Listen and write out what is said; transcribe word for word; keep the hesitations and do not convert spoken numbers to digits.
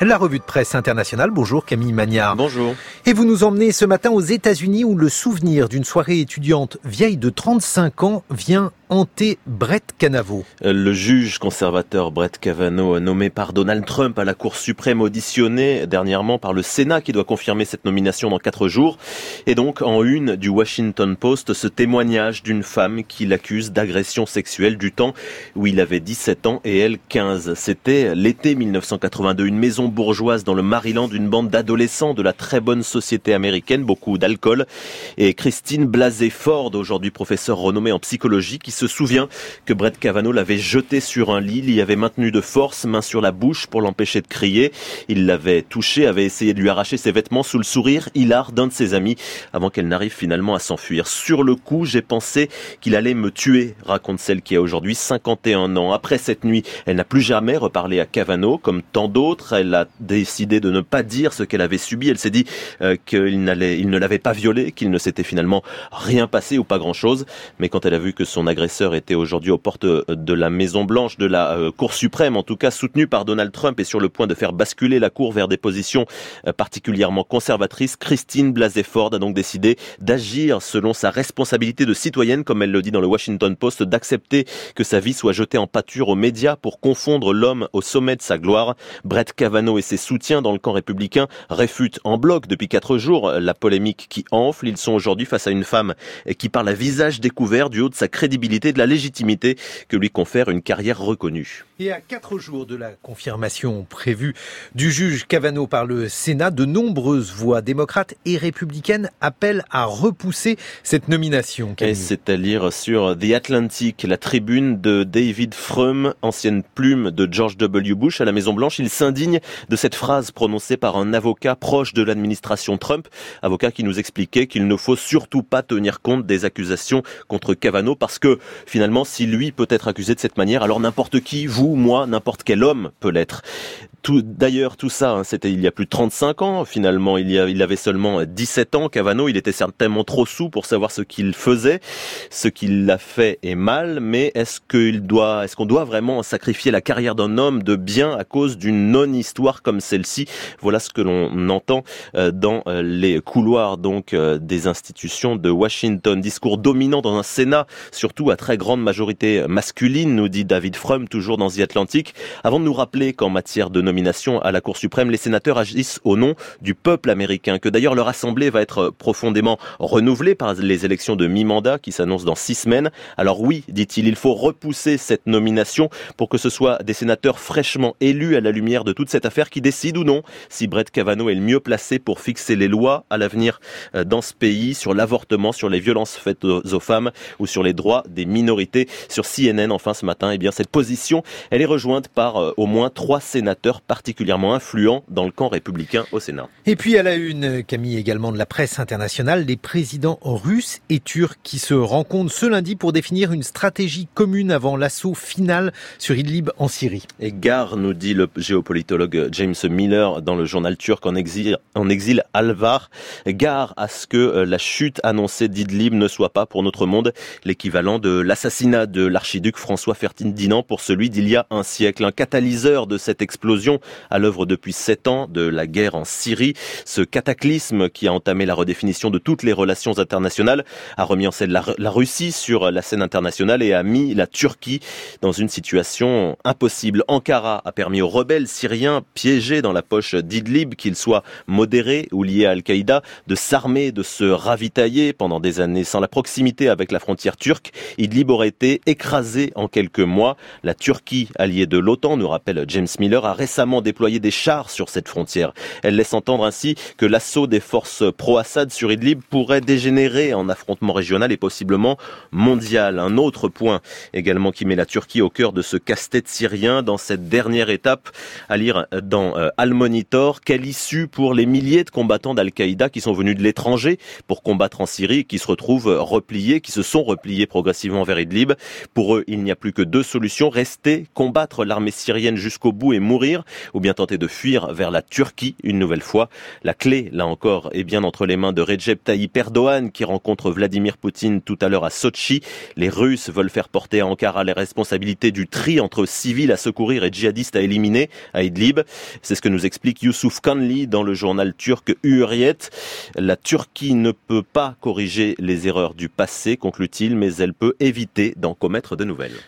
La revue de presse internationale. Bonjour Camille Magnard. Bonjour. Et vous nous emmenez ce matin aux États-Unis où le souvenir d'une soirée étudiante vieille de trente-cinq ans vient hanter Brett Kavanaugh. Le juge conservateur Brett Kavanaugh, nommé par Donald Trump à la Cour suprême, auditionné dernièrement par le Sénat qui doit confirmer cette nomination dans quatre jours. Et donc en une du Washington Post, ce témoignage d'une femme qui l'accuse d'agression sexuelle du temps où il avait dix-sept ans et elle quinze. C'était l'été mille neuf cent quatre-vingt-deux, une maison bourgeoise dans le Maryland, une bande d'adolescents de la très bonne société américaine, beaucoup d'alcool. Et Christine Blasey Ford, aujourd'hui professeure renommée en psychologie, qui se souvient que Brett Kavanaugh l'avait jeté sur un lit, l'y avait maintenu de force, main sur la bouche pour l'empêcher de crier. Il l'avait touché, avait essayé de lui arracher ses vêtements sous le sourire hilar d'un de ses amis avant qu'elle n'arrive finalement à s'enfuir. Sur le coup, j'ai pensé qu'il allait me tuer, raconte celle qui a aujourd'hui cinquante et un ans. Après cette nuit, elle n'a plus jamais reparlé à Kavanaugh, comme tant d'autres. Elle a décidé de ne pas dire ce qu'elle avait subi. Elle s'est dit euh, qu'il n'allait, il ne l'avait pas violée, qu'il ne s'était finalement rien passé ou pas grand-chose. Mais quand elle a vu que son agresseur était aujourd'hui aux portes de la Maison Blanche, de la euh, Cour suprême, en tout cas soutenue par Donald Trump et sur le point de faire basculer la Cour vers des positions euh, particulièrement conservatrices, Christine Blasey Ford a donc décidé d'agir selon sa responsabilité de citoyenne, comme elle le dit dans le Washington Post, d'accepter que sa vie soit jetée en pâture aux médias pour confondre l'homme au sommet de sa gloire. Brett Kavanaugh et ses soutiens dans le camp républicain réfutent en bloc depuis quatre jours la polémique qui enfle. Ils sont aujourd'hui face à une femme qui parle à visage découvert du haut de sa crédibilité, de la légitimité que lui confère une carrière reconnue. Et à quatre jours de la confirmation prévue du juge Kavanaugh par le Sénat, de nombreuses voix démocrates et républicaines appellent à repousser cette nomination. Et c'est à lire sur The Atlantic, la tribune de David Frum, ancienne plume de George W. Bush à la Maison-Blanche. Il s'indigne de cette phrase prononcée par un avocat proche de l'administration Trump, avocat qui nous expliquait qu'il ne faut surtout pas tenir compte des accusations contre Kavanaugh parce que finalement, si lui peut être accusé de cette manière, alors n'importe qui, vous, moi, n'importe quel homme peut l'être. Tout, d'ailleurs, tout ça, hein, c'était il y a plus de trente-cinq ans. Finalement, il, y a, il avait seulement dix-sept ans. Kavanaugh, il était certainement trop saoul pour savoir ce qu'il faisait. Ce qu'il a fait est mal, mais est-ce qu'il doit, est-ce qu'on doit vraiment sacrifier la carrière d'un homme de bien à cause d'une non-histoire comme celle-ci? Voilà ce que l'on entend dans les couloirs donc des institutions de Washington. Discours dominant dans un Sénat, surtout à très grande majorité masculine, nous dit David Frum, toujours dans The Atlantic, avant de nous rappeler qu'en matière de nomination à la Cour suprême, les sénateurs agissent au nom du peuple américain, que d'ailleurs leur assemblée va être profondément renouvelée par les élections de mi-mandat qui s'annoncent dans six semaines. Alors oui, dit-il, il faut repousser cette nomination pour que ce soit des sénateurs fraîchement élus à la lumière de toute cette affaire qui décident ou non si Brett Kavanaugh est le mieux placé pour fixer les lois à l'avenir dans ce pays sur l'avortement, sur les violences faites aux femmes ou sur les droits des minorités. Sur C N N, enfin ce matin, eh bien cette position, elle est rejointe par euh, au moins trois sénateurs particulièrement influents dans le camp républicain au Sénat. Et puis à la une, Camille, également de la presse internationale, les présidents russes et turcs qui se rencontrent ce lundi pour définir une stratégie commune avant l'assaut final sur Idlib en Syrie. Et gare, nous dit le géopolitologue James Miller dans le journal turc en exil, en exil Alvar, gare à ce que la chute annoncée d'Idlib ne soit pas pour notre monde l'équivalent de l'assassinat de l'archiduc François Ferdinand pour celui d'il y a un siècle. Un catalyseur de cette explosion à l'œuvre depuis sept ans de la guerre en Syrie. Ce cataclysme qui a entamé la redéfinition de toutes les relations internationales a remis en scène la, la Russie sur la scène internationale et a mis la Turquie dans une situation impossible. Ankara a permis aux rebelles syriens piégés dans la poche d'Idlib, qu'ils soient modérés ou liés à Al-Qaïda, de s'armer, de se ravitailler pendant des années. Sans la proximité avec la frontière turque, Idlib aurait été écrasé en quelques mois. La Turquie, alliée de l'OTAN, nous rappelle James Miller, a récemment déployé des chars sur cette frontière. Elle laisse entendre ainsi que l'assaut des forces pro-Assad sur Idlib pourrait dégénérer en affrontement régional et possiblement mondial. Un autre point également qui met la Turquie au cœur de ce casse-tête syrien dans cette dernière étape, à lire dans euh, Al Monitor, quelle issue pour les milliers de combattants d'Al-Qaïda qui sont venus de l'étranger pour combattre en Syrie, qui se retrouvent repliés, qui se sont repliés progressivement progressivement vers Idlib. Pour eux, il n'y a plus que deux solutions, rester, combattre l'armée syrienne jusqu'au bout et mourir, ou bien tenter de fuir vers la Turquie une nouvelle fois. La clé, là encore, est bien entre les mains de Recep Tayyip Erdogan qui rencontre Vladimir Poutine tout à l'heure à Sotchi. Les Russes veulent faire porter à Ankara les responsabilités du tri entre civils à secourir et djihadistes à éliminer à Idlib. C'est ce que nous explique Youssouf Kanli dans le journal turc Hürriyet. La Turquie ne peut pas corriger les erreurs du passé, conclut-il, mais elle peut éviter d'en commettre de nouvelles.